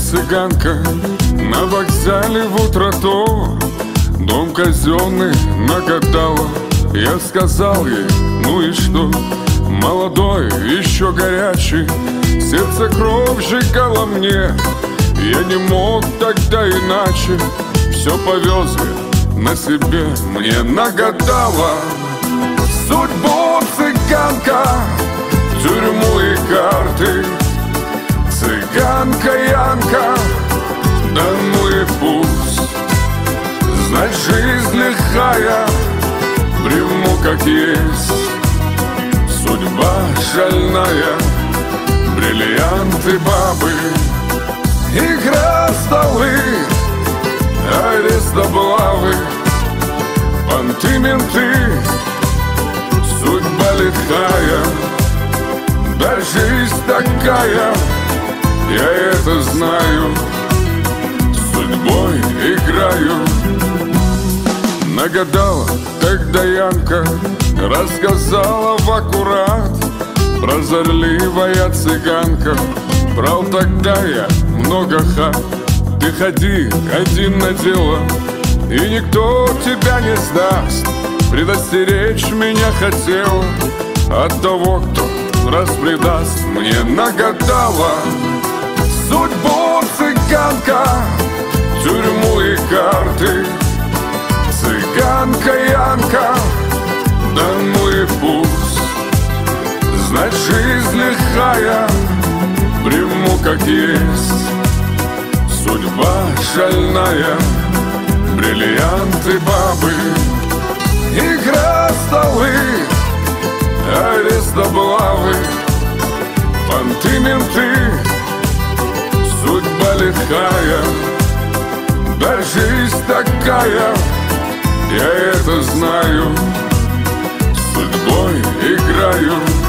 цыганка на вокзале в утро то дом казенный нагадала. Я сказал ей, ну и что? Молодой, еще горячий, сердце кровь сжигала мне. Я не мог тогда иначе, все повез я на себе. Мне нагадала судьбу цыганка, тюрьму и карты. Цыганка Янка, да ну и пусть. Знать, жизнь лихая, приму как есть. Судьба шальная, бриллианты, бабы, игра, столы, арест, облавы, понты, менты. Судьба лихая, да жизнь такая, я это знаю, судьбой играю. Нагадала тогда Янка, рассказала в аккурат. Прозорливая цыганка, брал тогда я много хат. Ты ходи один на дело, и никто тебя не сдаст. Предостеречь меня хотел от того, кто раз предаст. Мне нагадала судьбу цыганка, тюрьму и карты. Цыганка Янка, да ну и пусть. Знать, жизнь лихая, приму как есть. Судьба шальная, бриллианты, бабы, игра, столы, арест, облавы, понты, менты. Судьба лихая, да жизнь такая, я это знаю, судьбой играю.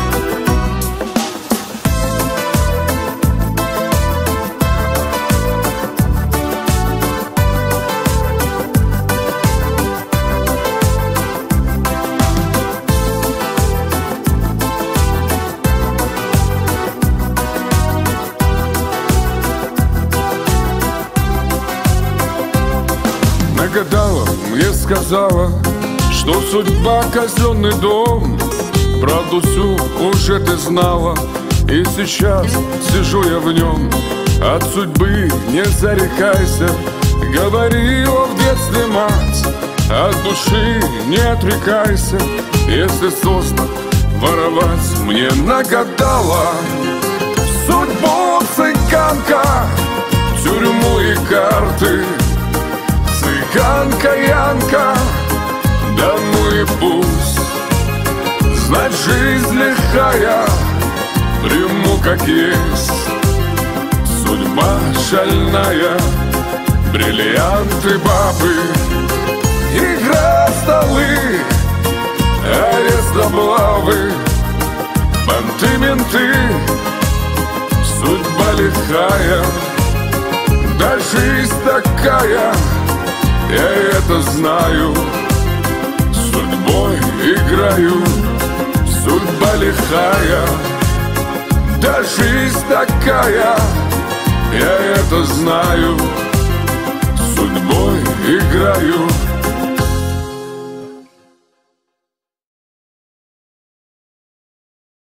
Нагадала, мне сказала, что судьба казенный дом. Правду всю уже ты знала, и сейчас сижу я в нем. От судьбы не зарекайся, говорила в детстве мать. От души не отрекайся, если создан воровать. Мне нагадала судьбу цыганка, тюрьму и карты. Цыганка Янка, да ну и пусть. Знать, жизнь лихая, приму как есть. Судьба шальная, бриллианты, бабы, игра, столы, арест, облавы, понты, менты. Судьба лихая, да жизнь такая, я это знаю, судьбой играю. Судьба лихая, да жизнь такая, я это знаю, судьбой играю.